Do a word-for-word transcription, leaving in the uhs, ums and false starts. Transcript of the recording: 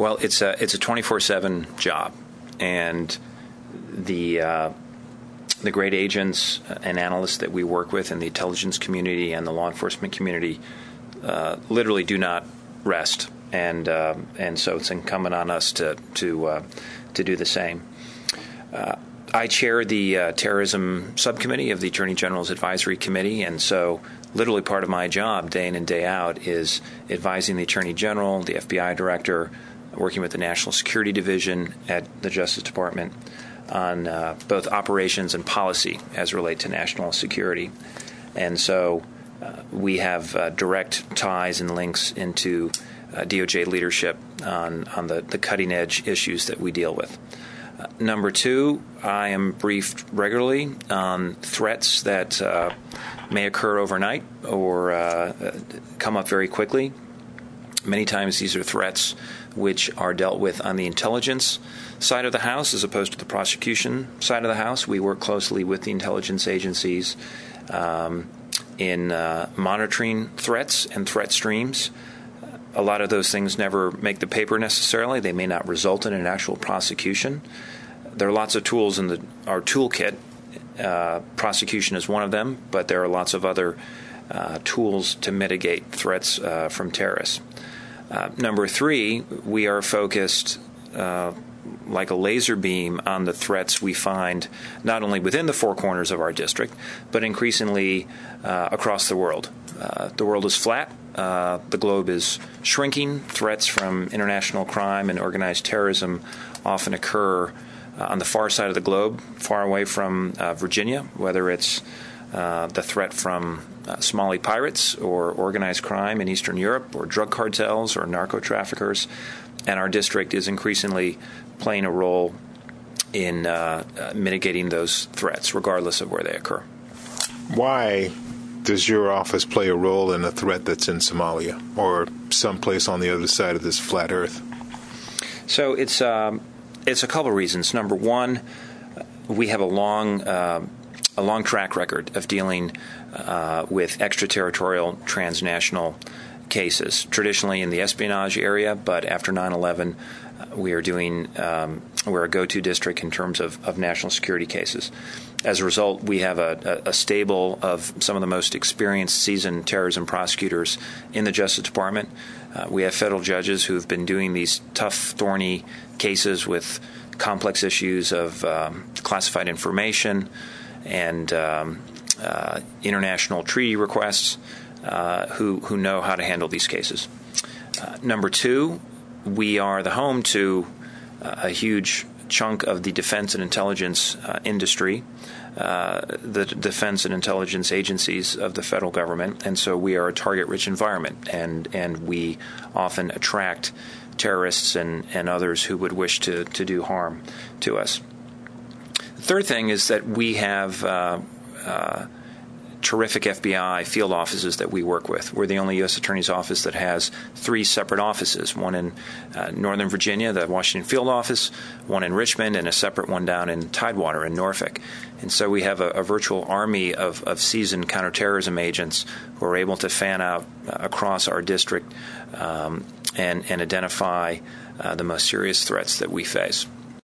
Well, it's a it's a twenty-four seven job, and the uh, the great agents and analysts that we work with in the intelligence community and the law enforcement community uh, literally do not rest, and uh, and so it's incumbent on us to to uh, to do the same. Uh, I chair the uh, terrorism subcommittee of the Attorney General's Advisory Committee, and so literally part of my job day in and day out is advising the Attorney General, the F B I Director, working with the National Security Division at the Justice Department on uh, both operations and policy as relate to national security. And so uh, we have uh, direct ties and links into uh, D O J leadership on, on the, the cutting-edge issues that we deal with. Uh, number two, I am briefed regularly on threats that uh, may occur overnight or uh, come up very quickly. Many times these are threats which are dealt with on the intelligence side of the house as opposed to the prosecution side of the house. We work closely with the intelligence agencies um, in uh, monitoring threats and threat streams. A lot of those things never make the paper necessarily. They may not result in an actual prosecution. There are lots of tools in the, our toolkit. Uh, prosecution is one of them, but there are lots of other uh, tools to mitigate threats uh, from terrorists. Uh, number three, we are focused uh, like a laser beam on the threats we find not only within the four corners of our district, but increasingly uh, across the world. Uh, the world is flat. Uh, the globe is shrinking. Threats from international crime and organized terrorism often occur uh, on the far side of the globe, far away from uh, Virginia, whether it's uh, the threat from uh, Somali pirates or organized crime in Eastern Europe or drug cartels or narco traffickers. And our district is increasingly playing a role in uh, uh, mitigating those threats, regardless of where they occur. Why does your office play a role in a threat that's in Somalia or someplace on the other side of this flat earth? So it's um, it's a couple of reasons. Number one, we have a long uh, a long track record of dealing uh, with extraterritorial transnational cases, traditionally in the espionage area, but after nine eleven, uh, we are doing um, we're a go-to district in terms of, of national security cases. As a result, we have a, a, a stable of some of the most experienced, seasoned terrorism prosecutors in the Justice Department. Uh, we have federal judges who have been doing these tough, thorny cases with complex issues of um, classified information and um, uh, international treaty requests uh, who, who know how to handle these cases. Uh, number two, we are the home to uh, a huge chunk of the defense and intelligence uh, industry, uh, the defense and intelligence agencies of the federal government, and so we are a target-rich environment, and, and we often attract terrorists and, and others who would wish to, to do harm to us. The third thing is that we have uh, uh, terrific F B I field offices that we work with. We're the only U S Attorney's Office that has three separate offices, one in uh, Northern Virginia, the Washington Field Office, one in Richmond, and a separate one down in Tidewater in Norfolk. And so we have a, a virtual army of, of seasoned counterterrorism agents who are able to fan out uh, across our district um, and, and identify uh, the most serious threats that we face.